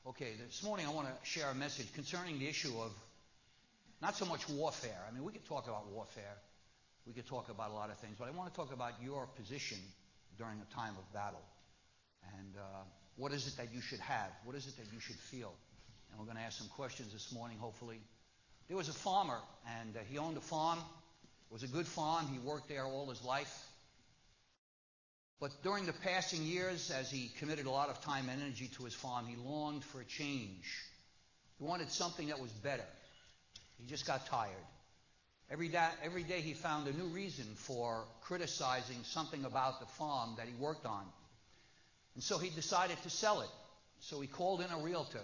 Okay, this morning I want to share a message concerning the issue of not so much warfare. I mean, we could talk about warfare. We could talk about a lot of things, but I want to talk about your position during a time of battle. And what is it that you should have? What is it that you should feel? And we're going to ask some questions this morning, hopefully. There was a farmer, and he owned a farm. It was a good farm. He worked there all his life. But during the passing years, as he committed a lot of time and energy to his farm, he longed for a change. He wanted something that was better. He just got tired. Every day he found a new reason for criticizing something about the farm that he worked on. And so he decided to sell it. So he called in a realtor.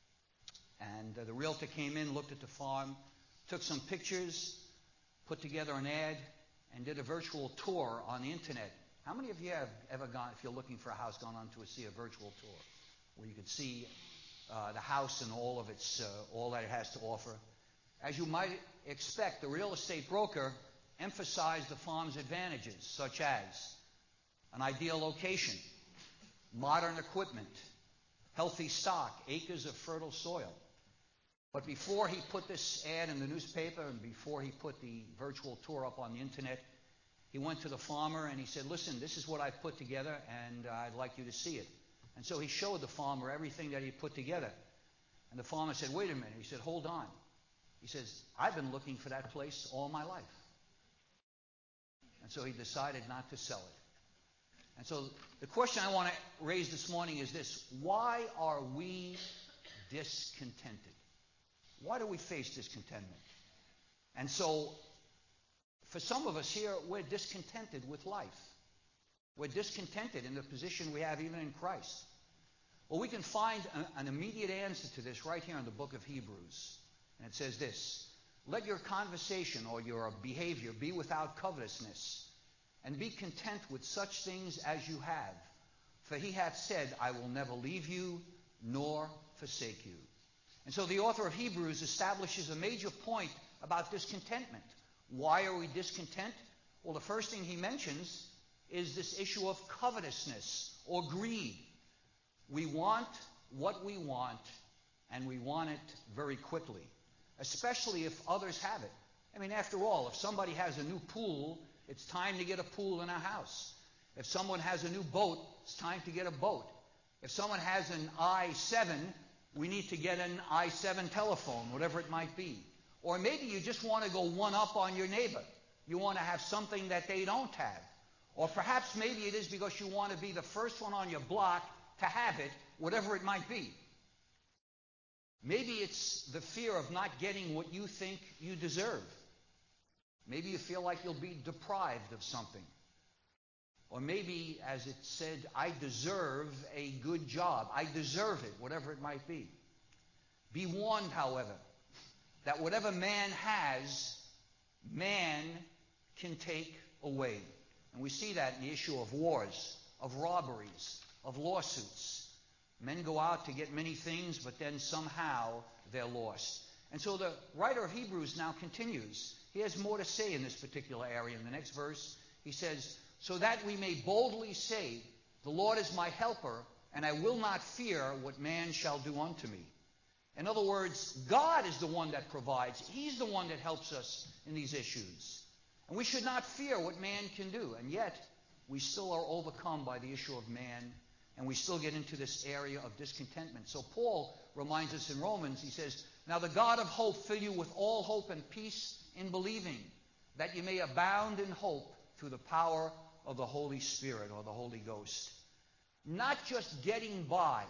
And the realtor came in, looked at the farm, took some pictures, put together an ad, and did a virtual tour on the internet. How many of you have ever gone, if you're looking for a house, gone on to see a virtual tour where you could see the house and all of its, all that it has to offer? As you might expect, the real estate broker emphasized the farm's advantages, such as an ideal location, modern equipment, healthy stock, acres of fertile soil. But before he put this ad in the newspaper and before he put the virtual tour up on the internet, he went to the farmer and he said, listen, this is what I've put together and I'd like you to see it. And so he showed the farmer everything that he put together. And the farmer said, wait a minute. He said, hold on. He says, I've been looking for that place all my life. And so he decided not to sell it. And so the question I want to raise this morning is this: why are we discontented? Why do we face discontentment? And so for some of us here, we're discontented with life. We're discontented in the position we have even in Christ. Well, we can find an immediate answer to this right here in the book of Hebrews. And it says this: let your conversation or your behavior be without covetousness, and be content with such things as you have. For he hath said, I will never leave you nor forsake you. And so the author of Hebrews establishes a major point about discontentment. Why are we discontent? Well, the first thing he mentions is this issue of covetousness or greed. We want what we want, and we want it very quickly, especially if others have it. I mean, after all, if somebody has a new pool, it's time to get a pool in our house. If someone has a new boat, it's time to get a boat. If someone has an i7, we need to get an i7 telephone, whatever it might be. Or maybe you just want to go one up on your neighbor. You want to have something that they don't have. Or perhaps maybe it is because you want to be the first one on your block to have it, whatever it might be. Maybe it's the fear of not getting what you think you deserve. Maybe you feel like you'll be deprived of something. Or maybe, as it said, I deserve a good job. I deserve it, whatever it might be. Be warned, however, that whatever man has, man can take away. And we see that in the issue of wars, of robberies, of lawsuits. Men go out to get many things, but then somehow they're lost. And so the writer of Hebrews now continues. He has more to say in this particular area. In the next verse, he says, so that we may boldly say, the Lord is my helper, and I will not fear what man shall do unto me. In other words, God is the one that provides. He's the one that helps us in these issues. And we should not fear what man can do. And yet, we still are overcome by the issue of man, and we still get into this area of discontentment. So Paul reminds us in Romans, he says, now the God of hope fill you with all hope and peace in believing, that you may abound in hope through the power of the Holy Spirit or the Holy Ghost. Not just getting by,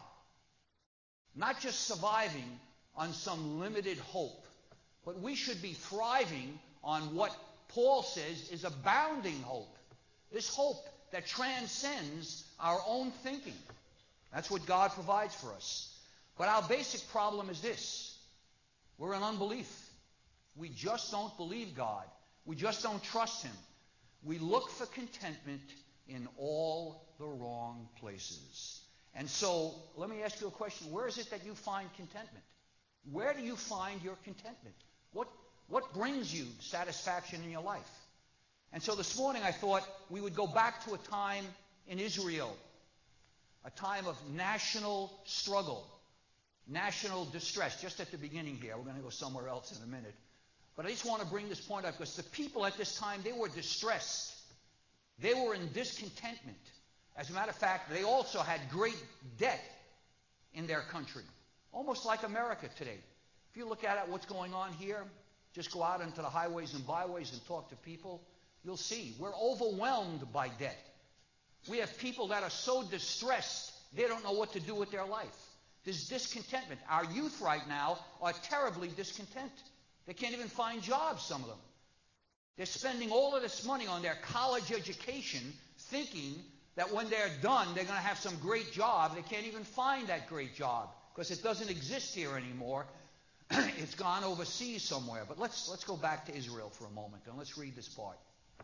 not just surviving on some limited hope, but we should be thriving on what Paul says is abounding hope. This hope that transcends our own thinking. That's what God provides for us. But our basic problem is this: we're in unbelief. We just don't believe God. We just don't trust Him. We look for contentment in all the wrong places. And so, let me ask you a question. Where is it that you find contentment? Where do you find your contentment? What brings you satisfaction in your life? And so this morning I thought we would go back to a time in Israel, a time of national struggle. national distress. Just at the beginning here. We're going to go somewhere else in a minute. But I just want to bring this point up because the people at this time, they were distressed. They were in discontentment. As a matter of fact, they also had great debt in their country. Almost like America today. If you look at what's going on here, just go out into the highways and byways and talk to people, you'll see we're overwhelmed by debt. We have people that are so distressed, they don't know what to do with their life. There's discontentment. Our youth right now are terribly discontent. They can't even find jobs, some of them. They're spending all of this money on their college education, thinking that when they're done, they're going to have some great job. They can't even find that great job because it doesn't exist here anymore. It's gone overseas somewhere. But let's go back to Israel for a moment, and let's read this part.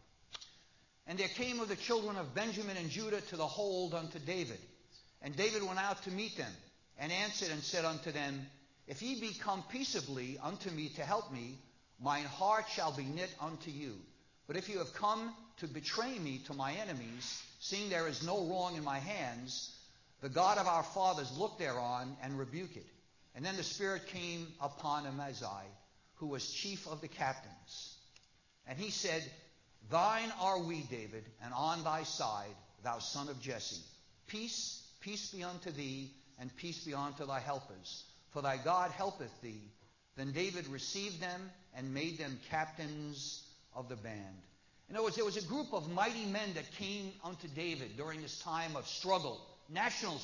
And there came of the children of Benjamin and Judah to the hold unto David. And David went out to meet them, and answered and said unto them, If ye be come peaceably unto me to help me, mine heart shall be knit unto you. But if you have come to betray me to my enemies, seeing there is no wrong in my hands, the God of our fathers look thereon and rebuke it. And then the Spirit came upon Amaziah, who was chief of the captains. And he said, Thine are we, David, and on thy side, thou son of Jesse. Peace, peace be unto thee, and peace be unto thy helpers. For thy God helpeth thee. Then David received them and made them captains of the band. In other words, there was a group of mighty men that came unto David during this time of struggle, national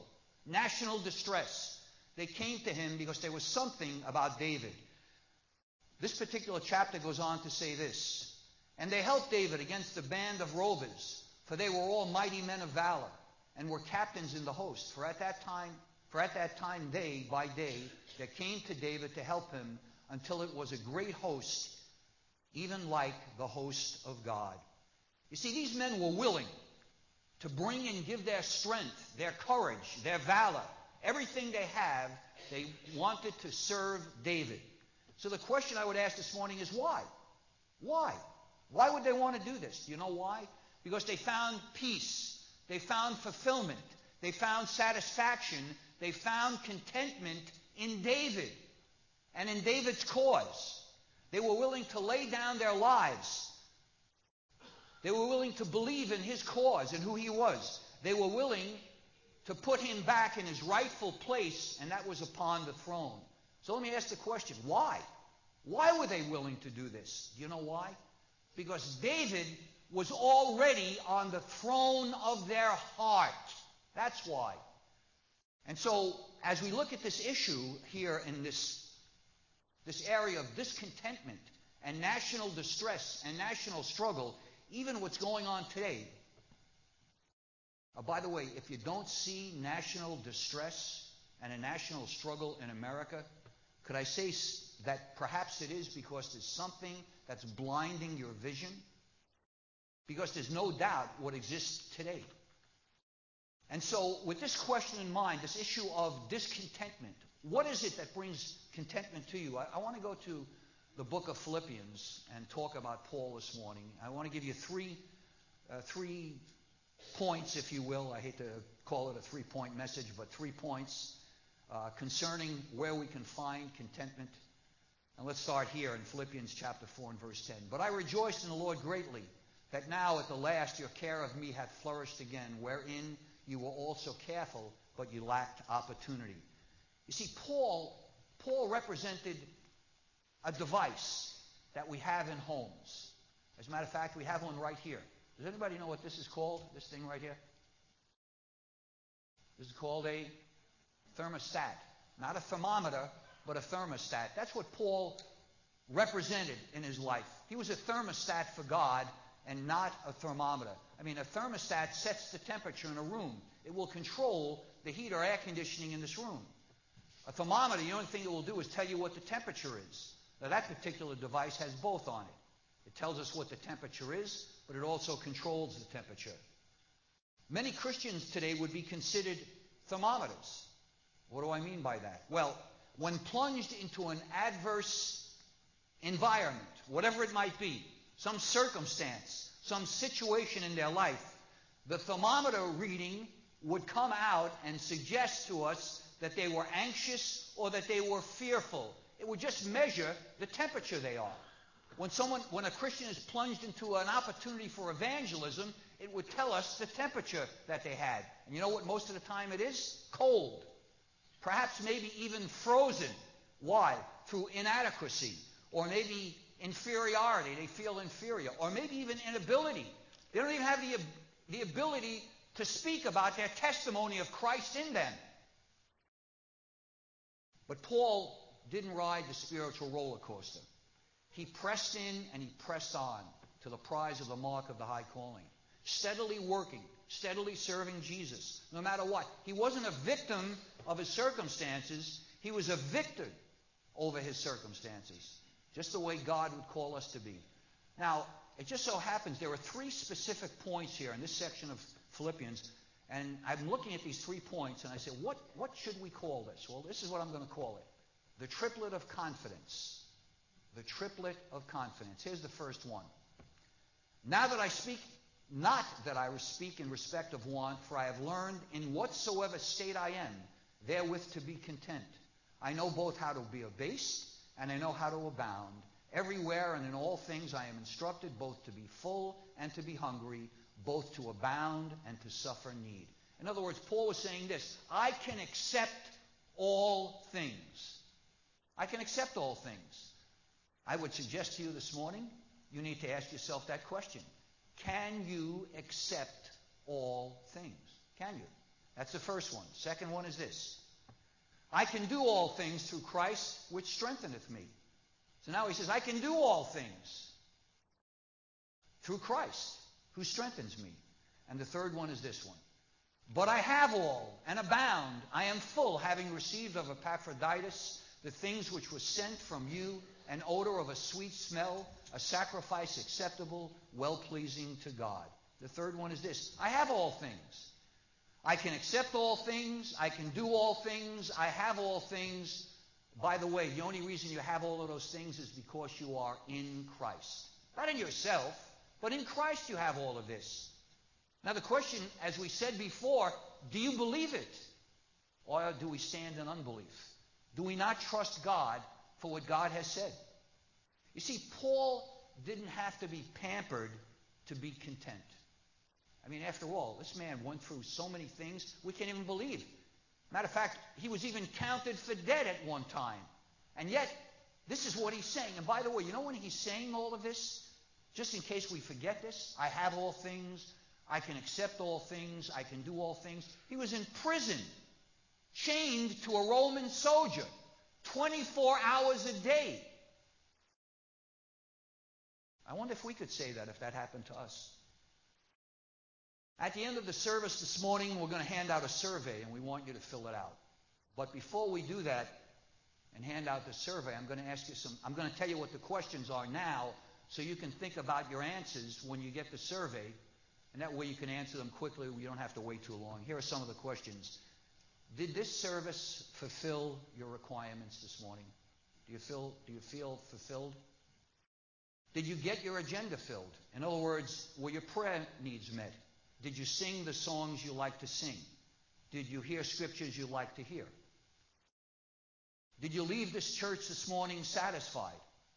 distress. They came to him because there was something about David. This particular chapter goes on to say this. And they helped David against the band of rovers, for they were all mighty men of valor, and were captains in the host. For at that time they, by day, that came to David to help him, until it was a great host, even like the host of God. You see, these men were willing to bring and give their strength, their courage, their valor, everything they have. They wanted to serve David. So the question I would ask this morning is why? Why? Why would they want to do this? Do you know why? Because they found peace. They found fulfillment. They found satisfaction. They found contentment in David and in David's cause. They were willing to lay down their lives. They were willing to believe in his cause and who he was. They were willing to put him back in his rightful place, and that was upon the throne. So let me ask the question, why? Why were they willing to do this? Do you know why? Because David was already on the throne of their heart. That's why. And so, as we look at this issue here in this area of discontentment and national distress and national struggle, even what's going on today. By the way, if you don't see national distress and a national struggle in America, could I say that perhaps it is because there's something that's blinding your vision? Because there's no doubt what exists today. And so, with this question in mind, this issue of discontentment, what is it that brings contentment to you? I want to go to the book of Philippians and talk about Paul this morning. I want to give you three points, if you will. I hate to call it a three-point message, but 3 points concerning where we can find contentment. And let's start here in Philippians chapter 4 and verse 10. But I rejoiced in the Lord greatly, that now at the last your care of me hath flourished again, wherein you were also careful, but you lacked opportunity. You see, Paul represented a device that we have in homes. As a matter of fact, we have one right here. Does anybody know what this is called, this thing right here? This is called a thermostat. Not a thermometer, but a thermostat. That's what Paul represented in his life. He was a thermostat for God and not a thermometer. I mean, a thermostat sets the temperature in a room. It will control the heat or air conditioning in this room. A thermometer, the only thing it will do is tell you what the temperature is. Now, that particular device has both on it. It tells us what the temperature is, but it also controls the temperature. Many Christians today would be considered thermometers. What do I mean by that? Well, when plunged into an adverse environment, whatever it might be, some circumstance, some situation in their life, the thermometer reading would come out and suggest to us that they were anxious or that they were fearful. It would just measure the temperature they are. When a Christian is plunged into an opportunity for evangelism, it would tell us the temperature that they had. And you know what most of the time it is? Cold. Perhaps maybe even frozen. Why? Through inadequacy. Or maybe inferiority. They feel inferior. Or maybe even inability. They don't even have the ability to speak about their testimony of Christ in them. But Paul didn't ride the spiritual roller coaster. He pressed in and he pressed on to the prize of the mark of the high calling. Steadily working, steadily serving Jesus, no matter what. He wasn't a victim of his circumstances. He was a victor over his circumstances, just the way God would call us to be. Now, it just so happens there are 3 specific points here in this section of Philippians, and I'm looking at these 3 points, and I say, what should we call this? Well, this is what I'm going to call it. The triplet of confidence. The triplet of confidence. Here's the first one. Now that I speak, not that I speak in respect of want, for I have learned in whatsoever state I am, therewith to be content. I know both how to be abased, and I know how to abound. Everywhere and in all things I am instructed both to be full and to be hungry, both to abound and to suffer need. In other words, Paul was saying this: I can accept all things. I can accept all things. I would suggest to you this morning, you need to ask yourself that question. Can you accept all things? Can you? That's the first one. Second one is this: I can do all things through Christ, which strengtheneth me. So now he says, I can do all things through Christ, who strengthens me. And the third one is this one: but I have all and abound. I am full, having received of Epaphroditus the things which were sent from you, an odor of a sweet smell, a sacrifice acceptable, well-pleasing to God. The third one is this: I have all things. I can accept all things. I can do all things. I have all things. By the way, the only reason you have all of those things is because you are in Christ. Not in yourself, but in Christ you have all of this. Now the question, as we said before, do you believe it? Or do we stand in unbelief? Do we not trust God for what God has said? You see, Paul didn't have to be pampered to be content. I mean, after all, this man went through so many things we can't even believe. Matter of fact, he was even counted for dead at one time. And yet, this is what he's saying. And by the way, you know when he's saying all of this? Just in case we forget this, I have all things, I can accept all things, I can do all things. He was in prison, chained to a Roman soldier, 24 hours a day. I wonder if we could say that if that happened to us. At the end of the service this morning, we're going to hand out a survey, and we want you to fill it out. But before we do that and hand out the survey, I'm going to tell you what the questions are now, so you can think about your answers when you get the survey, and that way you can answer them quickly. You don't have to wait too long. Here are some of the questions. Did this service fulfill your requirements this morning? Do you feel fulfilled? Did you get your agenda filled? In other words, were your prayer needs met? Did you sing the songs you like to sing? Did you hear scriptures you like to hear? Did you leave this church this morning satisfied?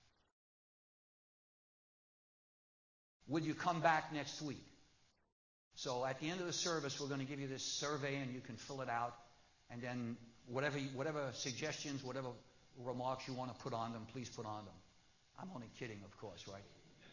Will you come back next week? So at the end of the service, we're going to give you this survey, and you can fill it out. And then whatever suggestions, whatever remarks you want to put on them, please put on them. I'm only kidding, of course, right?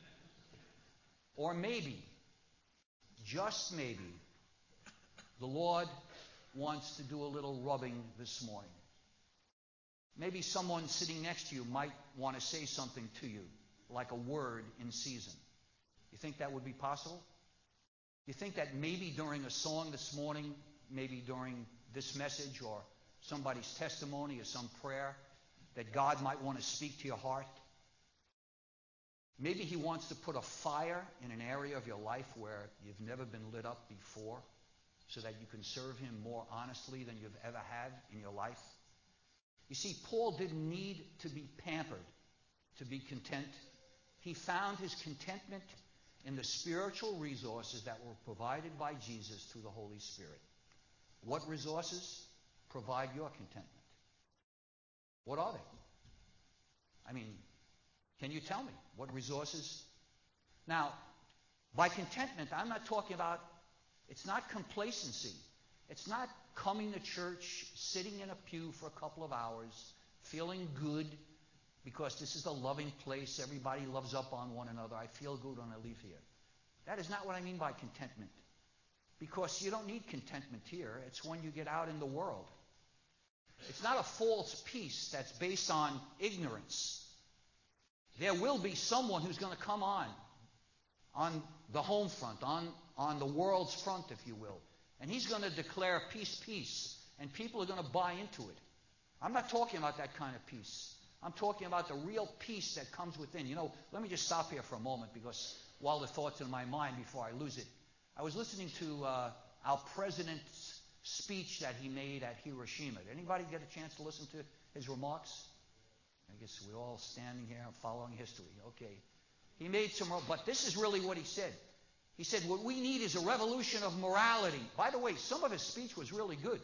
Or maybe, just maybe, the Lord wants to do a little rubbing this morning. Maybe someone sitting next to you might want to say something to you, like a word in season. You think that would be possible? You think that maybe during a song this morning, maybe during this message or somebody's testimony or some prayer, that God might want to speak to your heart? Maybe he wants to put a fire in an area of your life where you've never been lit up before, so that you can serve him more honestly than you've ever had in your life. You see, Paul didn't need to be pampered to be content. He found his contentment in the spiritual resources that were provided by Jesus through the Holy Spirit. What resources? provide your contentment? What are they? I mean, can you tell me what resources? Now, by contentment, I'm not talking about, it's not complacency. It's not coming to church, sitting in a pew for a couple of hours, feeling good because this is a loving place. Everybody loves up on one another. I feel good when I leave here. That is not what I mean by contentment. Because you don't need contentment here. It's when you get out in the world. It's not a false peace that's based on ignorance. There will be someone who's going to come on the home front, on the world's front, if you will. And he's going to declare peace, peace. And people are going to buy into it. I'm not talking about that kind of peace. I'm talking about the real peace that comes within. You know, let me just stop here for a moment because while the thought's in my mind before I lose it. I was listening to our president's speech that he made at Hiroshima. Did anybody get a chance to listen to his remarks? I guess we're all standing here following history. Okay. He made some, but this is really what he said. He said, what we need is a revolution of morality. By the way, some of his speech was really good.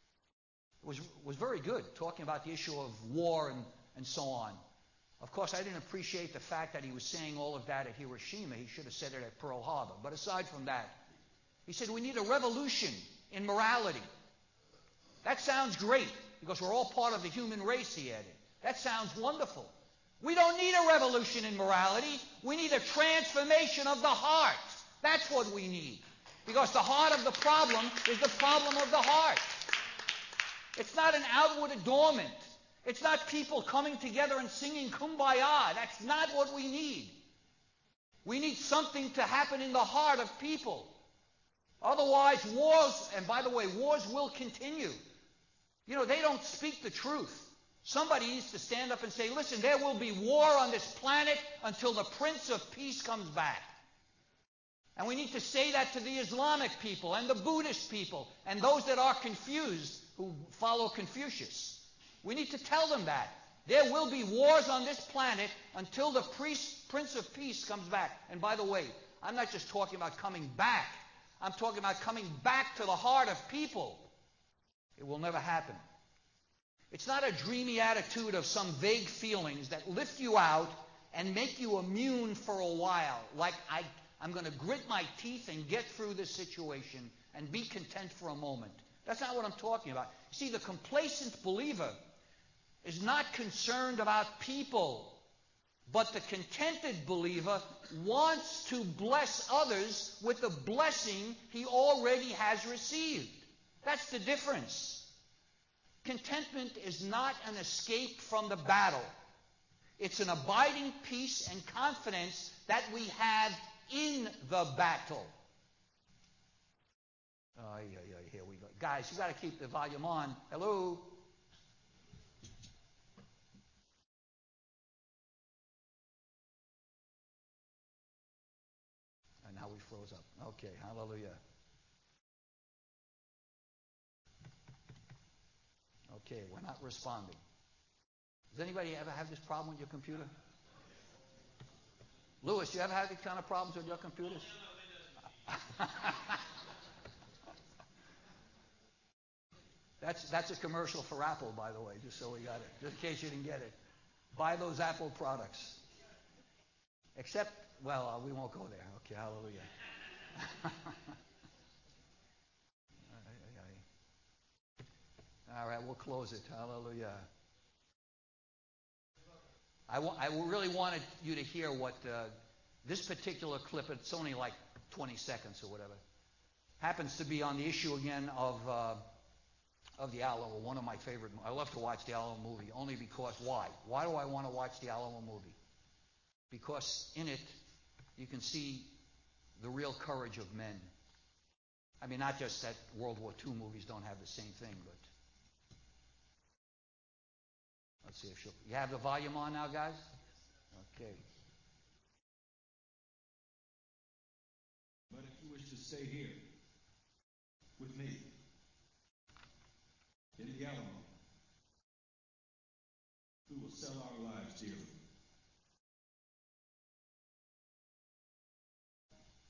It was very good, talking about the issue of war and so on. Of course, I didn't appreciate the fact that he was saying all of that at Hiroshima. He should have said it at Pearl Harbor. But aside from that, he said we need a revolution in morality. That sounds great because we're all part of the human race, he added. That sounds wonderful. We don't need a revolution in morality. We need a transformation of the heart. That's what we need. Because the heart of the problem is the problem of the heart. It's not an outward adornment. It's not people coming together and singing Kumbaya. That's not what we need. We need something to happen in the heart of people. Otherwise, wars, and by the way, wars will continue. You know, they don't speak the truth. Somebody needs to stand up and say, listen, there will be war on this planet until the Prince of Peace comes back. And we need to say that to the Islamic people and the Buddhist people and those that are confused who follow Confucius. We need to tell them that. There will be wars on this planet until the Prince of Peace comes back. And by the way, I'm not just talking about coming back. I'm talking about coming back to the heart of people. It will never happen. It's not a dreamy attitude of some vague feelings that lift you out and make you immune for a while. Like I'm going to grit my teeth and get through this situation and be content for a moment. That's not what I'm talking about. See, the complacent believer is not concerned about people, but the contented believer wants to bless others with the blessing he already has received. That's the difference. Contentment is not an escape from the battle. It's an abiding peace and confidence that we have in the battle. Here we go. Guys, you got to keep the volume on. Hello? And now we froze up. Okay, hallelujah. Okay, we're not responding. Does anybody ever have this problem with your computer? Louis, you ever have these kind of problems with your computers? That's a commercial for Apple, by the way, just so we got it. Just in case you didn't get it. Buy those Apple products. Except, well, we won't go there. Okay, hallelujah. All right, we'll close it. Hallelujah. I really wanted you to hear what this particular clip, it's only like 20 seconds or whatever, happens to be on the issue again of the Alamo, one of my favorite. I love to watch the Alamo movie only because why? Why do I want to watch the Alamo movie? Because in it you can see the real courage of men. I mean, not just that World War II movies don't have the same thing, but let's see if she'll. You have the volume on now, guys? Okay. But if you wish to stay here with me in the Alamo, we will sell our lives dearly.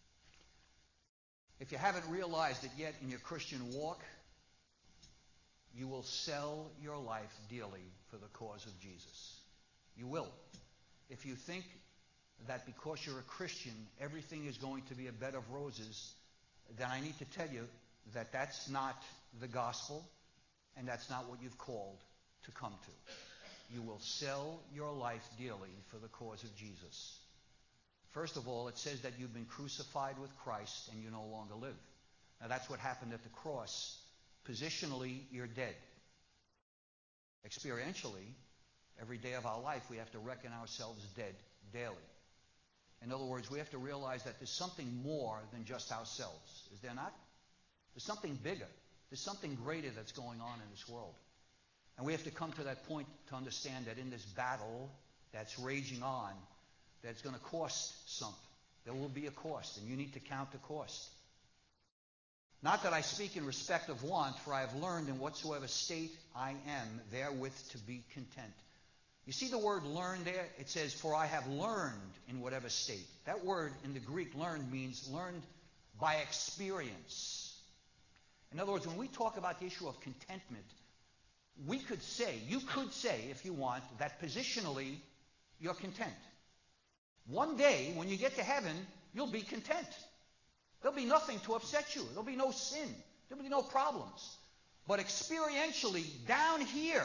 If you haven't realized it yet in your Christian walk, you will sell your life dearly for the cause of Jesus. You will. If you think that because you're a Christian, everything is going to be a bed of roses, then I need to tell you that that's not the gospel, and that's not what you've called to come to. You will sell your life dearly for the cause of Jesus. First of all, it says that you've been crucified with Christ and you no longer live. Now that's what happened at the cross. Positionally, you're dead. Experientially, every day of our life, we have to reckon ourselves dead daily. In other words, we have to realize that there's something more than just ourselves. Is there not? There's something bigger. There's something greater that's going on in this world. And we have to come to that point to understand that in this battle that's raging on, that's going to cost something. There will be a cost, and you need to count the cost. Not that I speak in respect of want, for I have learned in whatsoever state I am, therewith to be content. You see the word learn there? It says, for I have learned in whatever state. That word in the Greek, learned, means learned by experience. In other words, when we talk about the issue of contentment, you could say, if you want, that positionally, you're content. One day, when you get to heaven, you'll be content. There'll be nothing to upset you. There'll be no sin. There'll be no problems. But experientially, down here,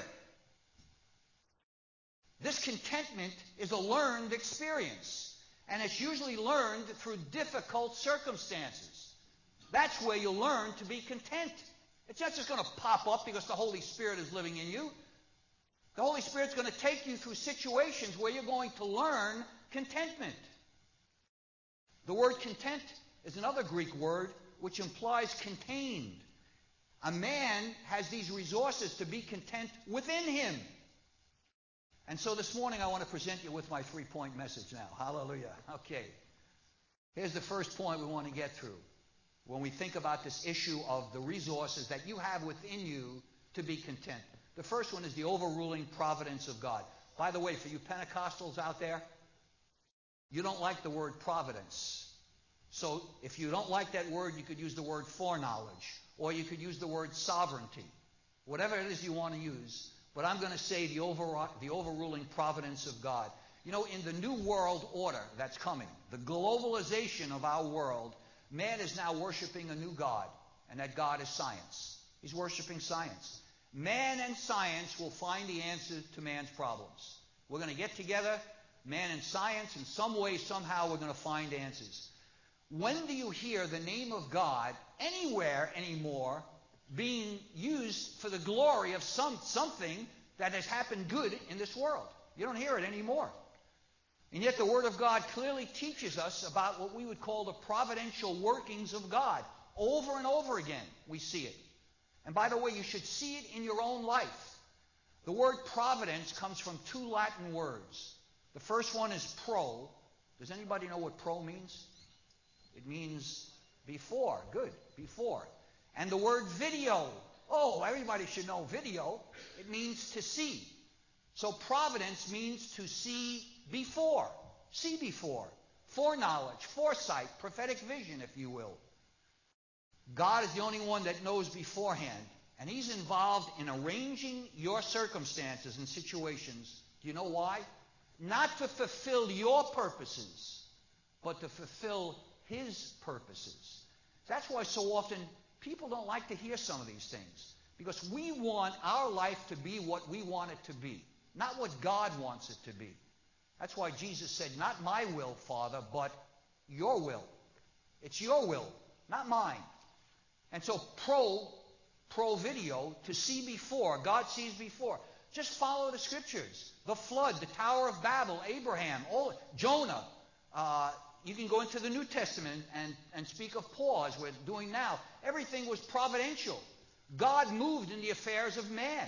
this contentment is a learned experience. And it's usually learned through difficult circumstances. That's where you learn to be content. It's not just going to pop up because the Holy Spirit is living in you. The Holy Spirit's going to take you through situations where you're going to learn contentment. The word content is another Greek word which implies contained. A man has these resources to be content within him. And so this morning I want to present you with my 3-point message now. Hallelujah. Okay. Here's the first point we want to get through. When we think about this issue of the resources that you have within you to be content. The first one is the overruling providence of God. By the way, for you Pentecostals out there, you don't like the word providence. So if you don't like that word, you could use the word foreknowledge, or you could use the word sovereignty. Whatever it is you want to use. But I'm going to say the overruling providence of God. You know, in the new world order that's coming, the globalization of our world, man is now worshiping a new God, and that God is science. He's worshiping science. Man and science will find the answer to man's problems. We're going to get together, man and science, in some way, somehow, we're going to find answers. When do you hear the name of God anywhere anymore being used for the glory of something that has happened good in this world? You don't hear it anymore. And yet the Word of God clearly teaches us about what we would call the providential workings of God. Over and over again, we see it. And by the way, you should see it in your own life. The word providence comes from 2 Latin words. The first one is pro. Does anybody know what pro means? It means before. Good, before. And the word video. Oh, everybody should know video. It means to see. So providence means to see before. See before. Foreknowledge, foresight, prophetic vision, if you will. God is the only one that knows beforehand. And He's involved in arranging your circumstances and situations. Do you know why? Not to fulfill your purposes, but to fulfill His purposes. That's why so often people don't like to hear some of these things. Because we want our life to be what we want it to be, not what God wants it to be. That's why Jesus said, not my will, Father, but your will. It's your will, not mine. And so pro video, to see before. God sees before. Just follow the scriptures. The flood, the Tower of Babel, Abraham, Jonah. You can go into the New Testament and speak of Paul, as we're doing now. Everything was providential. God moved in the affairs of man.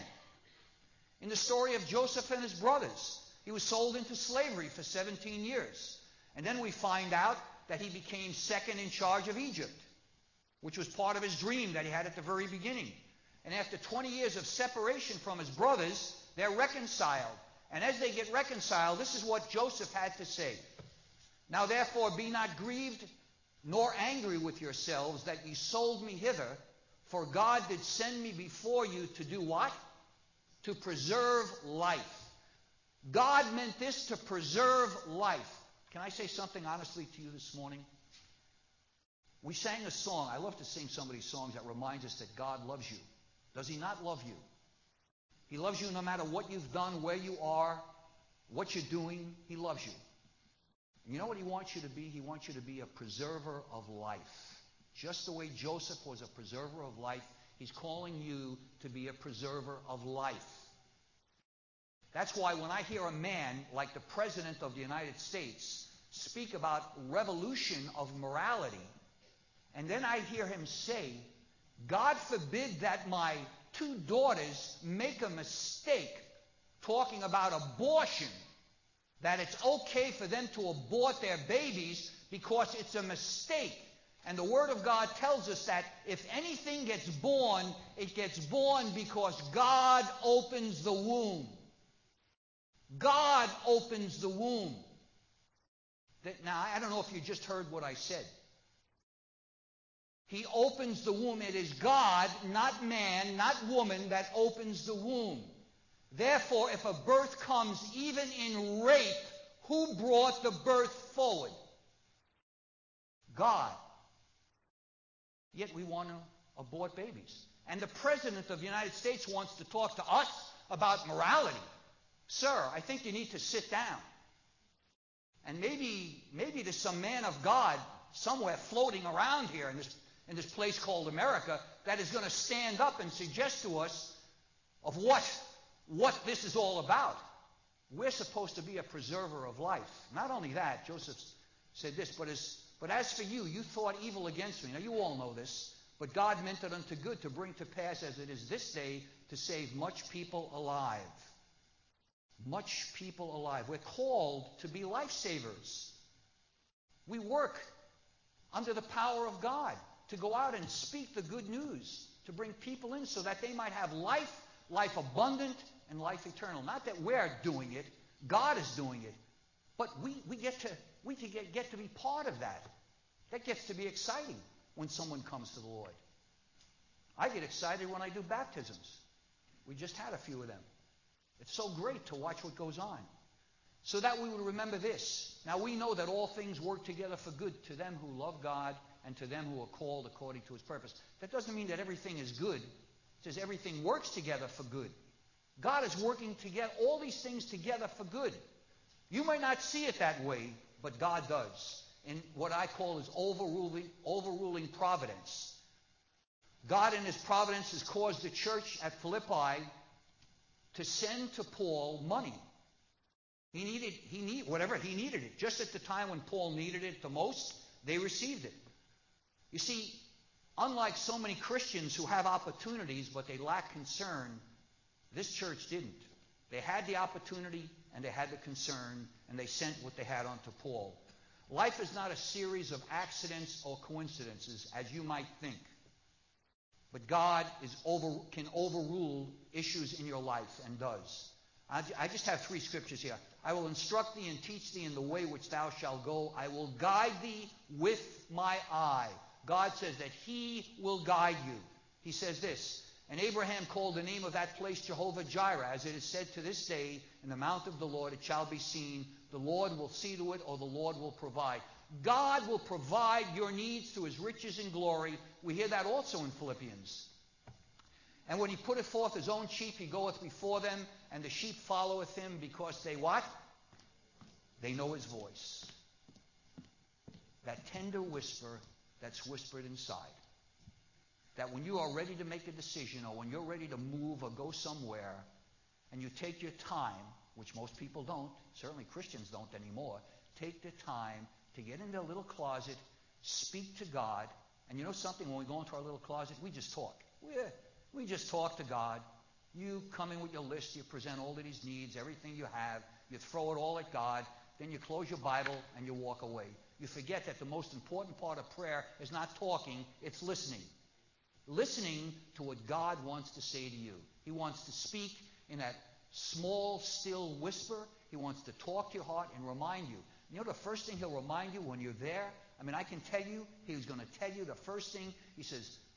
In the story of Joseph and his brothers, he was sold into slavery for 17 years. And then we find out that he became second in charge of Egypt, which was part of his dream that he had at the very beginning. And after 20 years of separation from his brothers, they're reconciled. And as they get reconciled, this is what Joseph had to say. Now therefore be not grieved nor angry with yourselves that ye sold me hither, For God did send me before you to do what? To preserve life. God meant this to preserve life. Can I say something honestly to you this morning? We sang a song. I love to sing somebody's songs that reminds us that God loves you. Does he not love you? He loves you no matter what you've done, where you are, what you're doing. He loves you. You know what he wants you to be? He wants you to be a preserver of life. Just the way Joseph was a preserver of life, he's calling you to be a preserver of life. That's why when I hear a man like the President of the United States speak about revolution of morality, and then I hear him say, God forbid that my 2 daughters make a mistake talking about abortion, that it's okay for them to abort their babies because it's a mistake. And the Word of God tells us that if anything gets born, it gets born because God opens the womb. God opens the womb. Now, I don't know if you just heard what I said. He opens the womb. It is God, not man, not woman, that opens the womb. Therefore, if a birth comes even in rape, who brought the birth forward? God. Yet we want to abort babies. And the President of the United States wants to talk to us about morality. Sir, I think you need to sit down. And maybe there's some man of God somewhere floating around here in this place called America that is going to stand up and suggest to us of what this is all about. We're supposed to be a preserver of life. Not only that, Joseph said this, but as for you, you thought evil against me. Now you all know this, but God meant it unto good to bring to pass as it is this day to save much people alive. Much people alive. We're called to be lifesavers. We work under the power of God to go out and speak the good news, to bring people in so that they might have life, life abundant, and life eternal. Not that we're doing it, God is doing it, but we get to be part of that. That gets to be exciting when someone comes to the Lord. I get excited when I do baptisms. We just had a few of them. It's so great to watch what goes on. So that we would remember this. Now we know that all things work together for good to them who love God and to them who are called according to his purpose. That doesn't mean that everything is good. It says everything works together for good. God is working together, all these things together for good. You might not see it that way, but God does. In what I call his overruling providence. God in his providence has caused the church at Philippi to send to Paul money. He needed it. Just at the time when Paul needed it the most, they received it. You see, unlike so many Christians who have opportunities but they lack concern, this church didn't. They had the opportunity and they had the concern and they sent what they had on to Paul. Life is not a series of accidents or coincidences as you might think. But God can overrule issues in your life and does. I just have 3 scriptures here. I will instruct thee and teach thee in the way which thou shalt go. I will guide thee with my eye. God says that he will guide you. He says this, and Abraham called the name of that place Jehovah Jireh, as it is said to this day, in the mount of the Lord it shall be seen. The Lord will see to it, or the Lord will provide. God will provide your needs through his riches and glory. We hear that also in Philippians. And when he putteth forth his own sheep, he goeth before them, and the sheep followeth him, because they what? They know his voice. That tender whisper that's whispered inside. That when you are ready to make a decision, or when you're ready to move or go somewhere, and you take your time, which most people don't, certainly Christians don't anymore, take the time to get into a little closet, speak to God. And you know something? When we go into our little closet, we just talk. We just talk to God. You come in with your list, you present all of these needs, everything you have, you throw it all at God, then you close your Bible and you walk away. You forget that the most important part of prayer is not talking, it's listening. Listening to what God wants to say to you. He wants to speak in that small, still whisper. He wants to talk to your heart and remind you. You know the first thing he'll remind you when you're there? I mean, I can tell you, he's going to tell you the first thing. He says,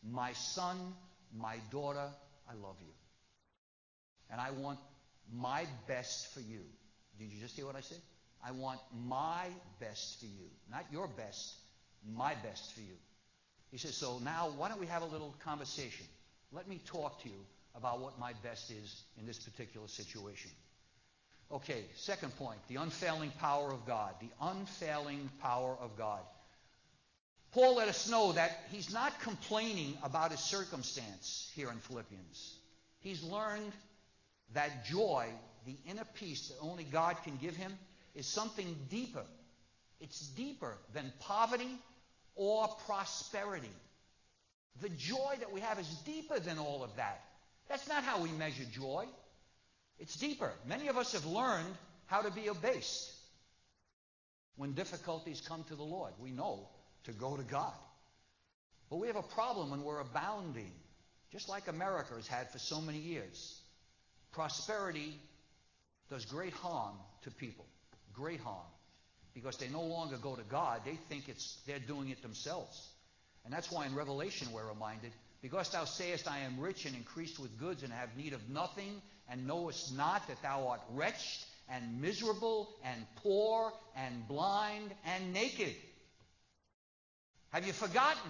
my son, my daughter, I love you. And I want my best for you. Did you just hear what I said? I want my best for you. Not your best, my best for you. He says, so now why don't we have a little conversation? Let me talk to you about what my best is in this particular situation. Okay, second point, the unfailing power of God. The unfailing power of God. Paul let us know that he's not complaining about his circumstance here in Philippians. He's learned that joy, the inner peace that only God can give him, is something deeper. It's deeper than poverty or prosperity. The joy that we have is deeper than all of that. That's not how we measure joy. It's deeper. Many of us have learned how to be abased. When difficulties come to the Lord, we know to go to God. But we have a problem when we're abounding, just like America has had for so many years. Prosperity does great harm to people. Great harm. Because they no longer go to God. They think they're doing it themselves. And that's why in Revelation we're reminded, because thou sayest, I am rich and increased with goods and have need of nothing, and knowest not that thou art wretched and miserable and poor and blind and naked. Have you forgotten?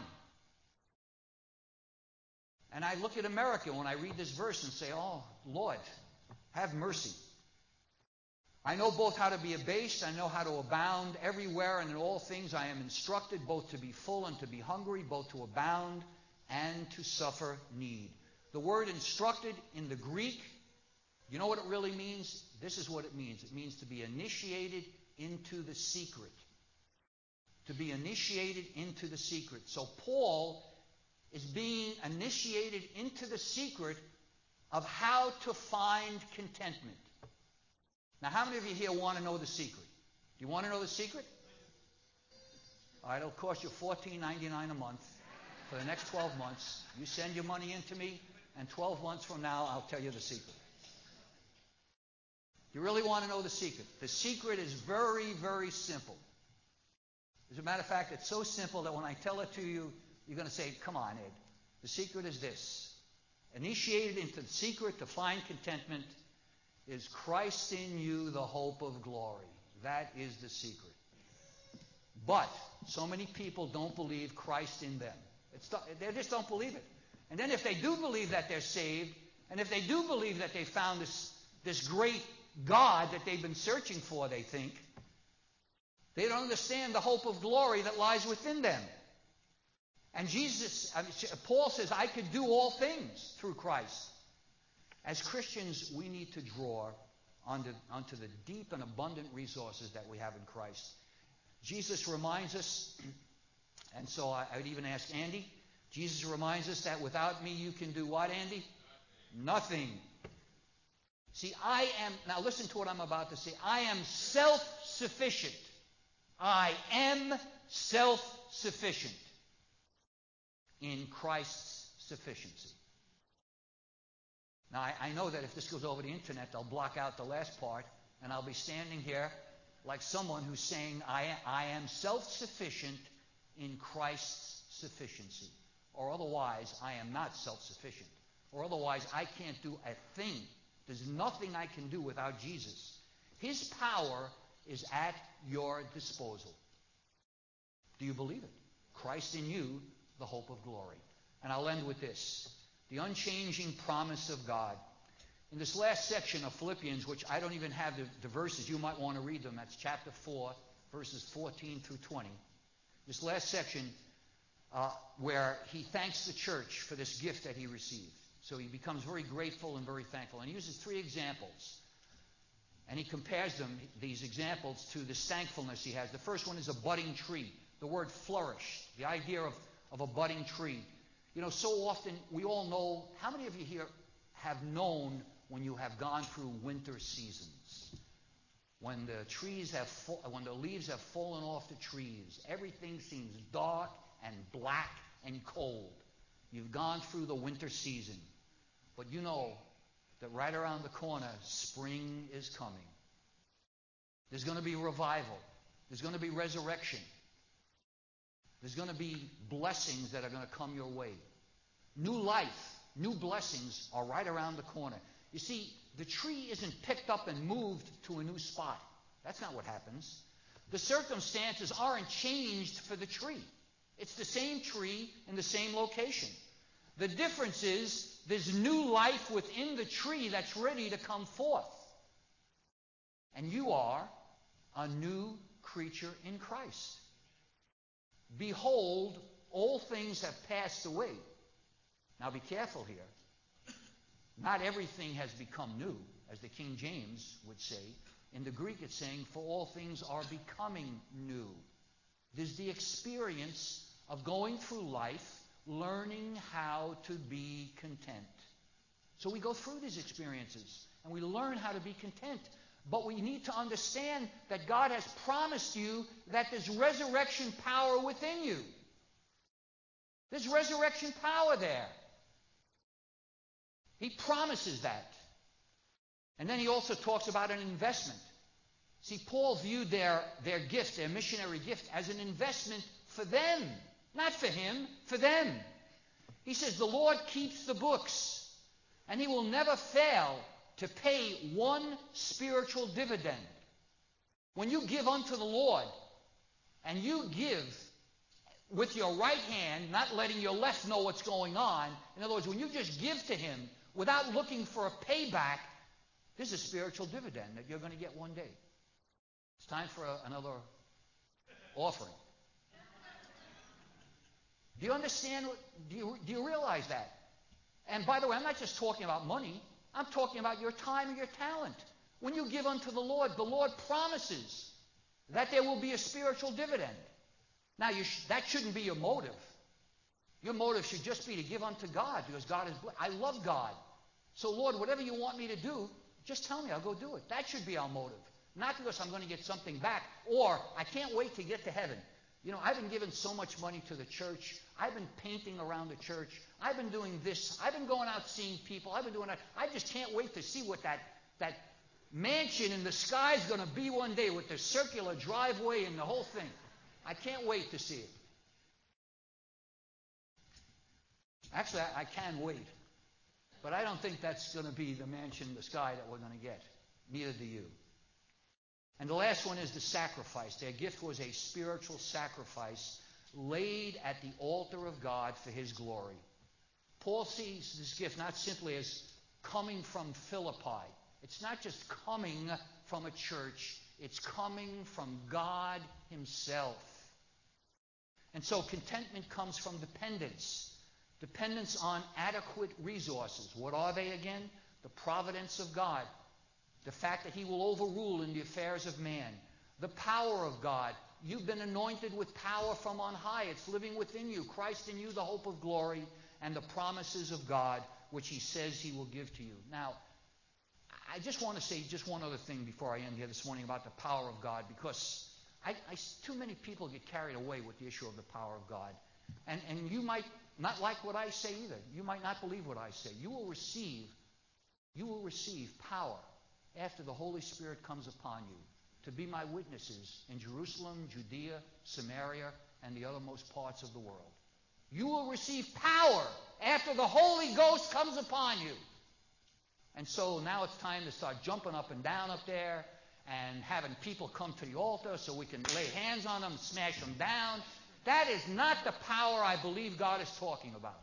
And I look at America when I read this verse and say, oh, Lord, have mercy. I know both how to be abased, I know how to abound everywhere, and in all things I am instructed both to be full and to be hungry, both to abound and to suffer need. The word instructed in the Greek, you know what it really means? This is what it means. It means to be initiated into the secret. To be initiated into the secret. So Paul is being initiated into the secret of how to find contentment. Now, how many of you here want to know the secret? Do you want to know the secret? All right, it'll cost you $14.99 a month for the next 12 months. You send your money in to me, and 12 months from now, I'll tell you the secret. You really want to know the secret? The secret is very, very simple. As a matter of fact, it's so simple that when I tell it to you, you're going to say, come on, Ed. The secret is this. Initiated into the secret to find contentment is Christ in you, the hope of glory. That is the secret. But so many people don't believe Christ in them. They just don't believe it. And then if they do believe that they're saved, and if they do believe that they found this great God that they've been searching for, they think, they don't understand the hope of glory that lies within them. And Paul says, I could do all things through Christ. As Christians, we need to draw onto the deep and abundant resources that we have in Christ. Jesus reminds us, and so I would even ask Andy, Jesus reminds us that without me you can do what, Andy? Nothing. See, now listen to what I'm about to say. I am self-sufficient. I am self-sufficient in Christ's sufficiency. Now, I know that if this goes over the internet, they'll block out the last part, and I'll be standing here like someone who's saying, I am self-sufficient in Christ's sufficiency. Or otherwise, I am not self-sufficient. Or otherwise, I can't do a thing. There's nothing I can do without Jesus. His power is at your disposal. Do you believe it? Christ in you, the hope of glory. And I'll end with this. The unchanging promise of God. In this last section of Philippians, which I don't even have the verses, you might want to read them. That's chapter 4, verses 14 through 20. This last section where he thanks the church for this gift that he received. So he becomes very grateful and very thankful. And he uses 3 examples. And he compares these examples to this thankfulness he has. The first one is a budding tree. The word flourish. The idea of a budding tree. You know, so often we all know, how many of you here have known when you have gone through winter seasons? When when the leaves have fallen off the trees, everything seems dark and black and cold. You've gone through the winter season. But you know that right around the corner, spring is coming. There's going to be revival. There's going to be resurrection. There's going to be blessings that are going to come your way. New life, new blessings are right around the corner. You see, the tree isn't picked up and moved to a new spot. That's not what happens. The circumstances aren't changed for the tree. It's the same tree in the same location. The difference is there's new life within the tree that's ready to come forth. And you are a new creature in Christ. Behold, all things have passed away. Now be careful here. Not everything has become new, as the King James would say. In the Greek it's saying, for all things are becoming new. There's the experience of going through life, learning how to be content. So we go through these experiences, and we learn how to be content. But we need to understand that God has promised you that there's resurrection power within you. There's resurrection power there. He promises that. And then he also talks about an investment. See, Paul viewed their gift, their missionary gift, as an investment for them. Not for him, for them. He says, the Lord keeps the books, and he will never fail to pay one spiritual dividend. When you give unto the Lord, and you give with your right hand, not letting your left know what's going on. In other words, when you just give to him without looking for a payback, there's a spiritual dividend that you're going to get one day. It's time for another offering. Do you understand? Do you realize that? And by the way, I'm not just talking about money. I'm talking about your time and your talent. When you give unto the Lord promises that there will be a spiritual dividend. Now, that shouldn't be your motive. Your motive should just be to give unto God, because God is blessed. I love God. So, Lord, whatever you want me to do, just tell me, I'll go do it. That should be our motive. Not because I'm going to get something back, or I can't wait to get to heaven. You know, I've been giving so much money to the church. I've been painting around the church. I've been doing this. I've been going out seeing people. I've been doing that. I just can't wait to see what that mansion in the sky is going to be one day, with the circular driveway and the whole thing. I can't wait to see it. Actually, I can wait. But I don't think that's going to be the mansion in the sky that we're going to get. Neither do you. And the last one is the sacrifice. Their gift was a spiritual sacrifice laid at the altar of God for his glory. Paul sees this gift not simply as coming from Philippi. It's not just coming from a church. It's coming from God himself. And so contentment comes from dependence. Dependence on adequate resources. What are they again? The providence of God. The fact that he will overrule in the affairs of man. The power of God. You've been anointed with power from on high. It's living within you. Christ in you, the hope of glory, and the promises of God, which he says he will give to you. Now, I just want to say just one other thing before I end here this morning about the power of God, because too many people get carried away with the issue of the power of God. And you might not like what I say either. You might not believe what I say. You will receive power after the Holy Spirit comes upon you to be my witnesses in Jerusalem, Judea, Samaria, and the othermost parts of the world. You will receive power after the Holy Ghost comes upon you. And so now it's time to start jumping up and down up there and having people come to the altar so we can lay hands on them, smash them down. That is not the power I believe God is talking about.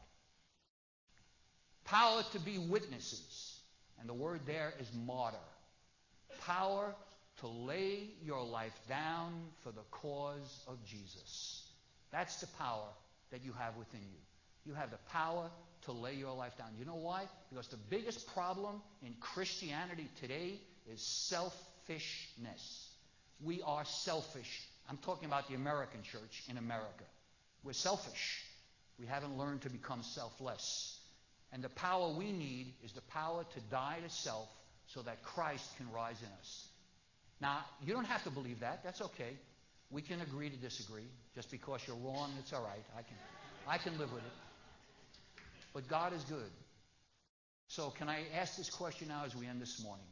Power to be witnesses. And the word there is martyr. Power to lay your life down for the cause of Jesus. That's the power that you have within you. You have the power to lay your life down. You know why? Because the biggest problem in Christianity today is selfishness. We are selfish. I'm talking about the American church in America. We're selfish. We haven't learned to become selfless. And the power we need is the power to die to self so that Christ can rise in us. Now, you don't have to believe that. That's okay. We can agree to disagree. Just because you're wrong, it's all right. I can live with it. But God is good. So can I ask this question now as we end this morning?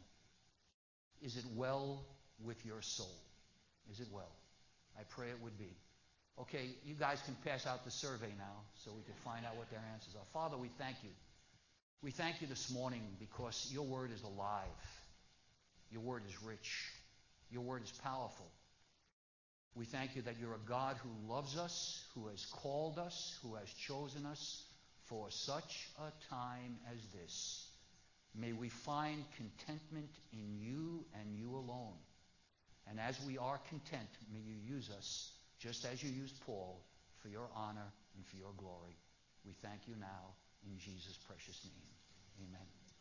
Is it well with your soul? Is it well? I pray it would be. Okay, you guys can pass out the survey now so we can find out what their answers are. Father, we thank you. We thank you this morning because your word is alive. Your word is rich. Your word is powerful. We thank you that you're a God who loves us, who has called us, who has chosen us for such a time as this. May we find contentment in you and you alone. And as we are content, may you use us, just as you used Paul, for your honor and for your glory. We thank you now in Jesus' precious name. Amen.